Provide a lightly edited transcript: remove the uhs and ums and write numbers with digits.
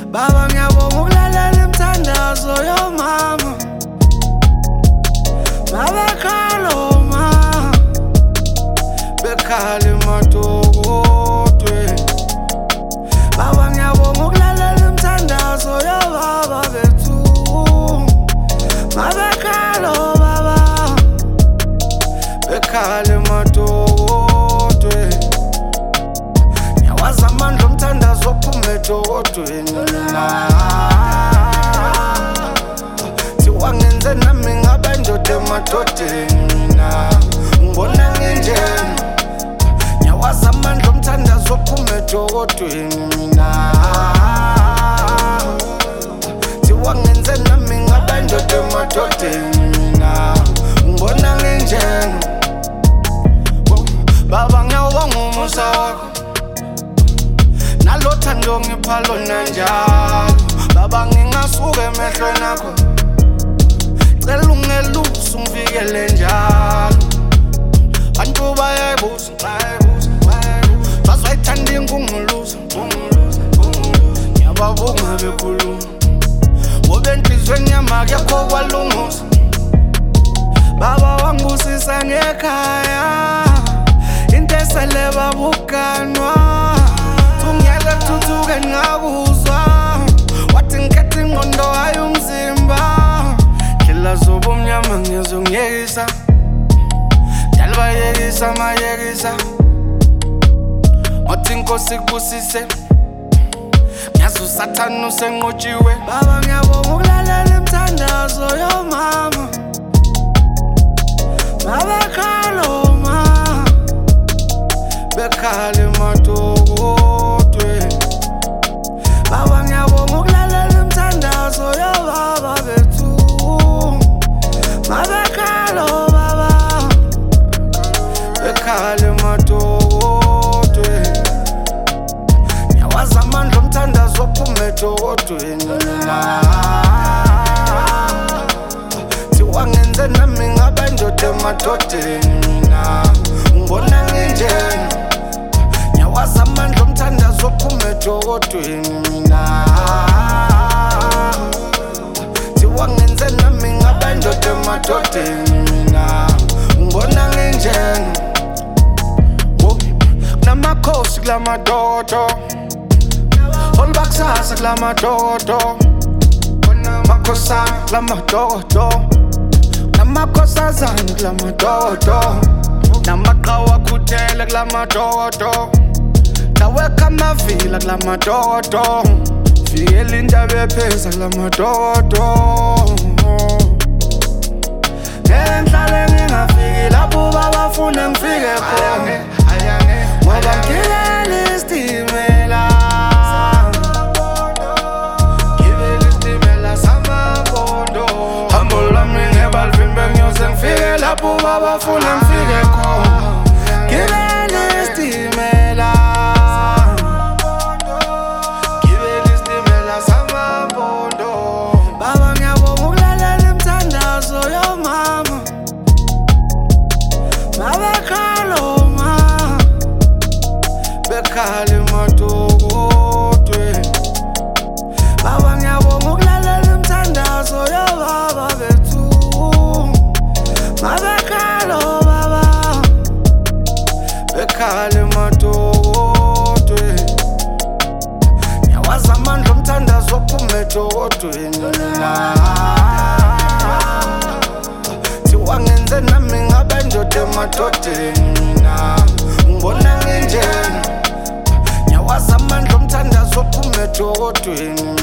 Baba ngiyabonga ukulalela imithandazo yomama mabekhala oma bekhala emadokotweni. Baba ngiyabonga ukulalela imithandazo yobaba bethu mabekhala baba bekhala emadokotweni. Ngiyawazi amandla omthandazo ophuma edokodweni wangenze nami ngaba ndoda emadodeni mina ngibona nginjena. Ngiyawazi amandla omthandazo ophuma edokodweni mina wangenze nami ngaba ndoda emadodeni mina ngibona nginjena. Baba ngiyawubonga umusa wakho nalo thando ngipha lona njalo. Baba ngingasuka emehlweni akho cela ungelusa ungivikele njalo. Bantu bayayibuza bazayithanda ingunguluza ngiyababonga bekhuluma ngoba enhlizweni yami akekho kwalunguza. Baba wangibusisa ngekhaya into esele babukanwa ungiyala thuthuke ngakuzwa wathi ngikhethe ingqondo hayi umzimba. Ndlela zobumnyama ngiyazongiyekisa njalo bayekisa mayekisa wathi inkosi kubusise ngiyazi usathane usenqotshiwe. Baba ngiyabonga ukulalela imithandazo yomama mabekhala oma bekhala emadokotweni. Baba ngiyabonga ukulalela imithandazo yobaba bethu mabekhala baba bekhala emadokotweni. Ngiyawazi amandla omthandazo ophuma edokodweni wangenze nami ngaba ndoda emadodeni mina ngibona nginjena. Ngiyawazi amandla omthandazo ophuma edokodweni mina wangenze nami ngaba ndoda emadodeni mina ngibona nginjena. Kunamakhosi kulamadodo olubakusasa kulamadodo makhosana kulamadodo namakhosazana kulamadodo namaqhawe akhuthele kulamadodo tawekha amavila kulamadodo vikela indaba epheza kulamadodo. Ngihlale ngingafiki lapho babafuna ngifike khona ngoba ngigibele isitimela ngifike lapho babafuna ngifike khona ngibele isitimela ngibele isitimela samambondo. Baba ngiyabonga ukulalela imithandazo yomama mabekhala oma bekhala emadokotweni. Baba ngiyabonga ukulalela imithandazo yobaba bethu mabekhala baba bekhala emadokotweni. Ngiyawazi amandla omthandazo ophuma edokodweni wangenze nami ngaba ndoda emadodeni mina ngibona nginjena. Ngiyawazi amandla omthandazo ophuma edokodweni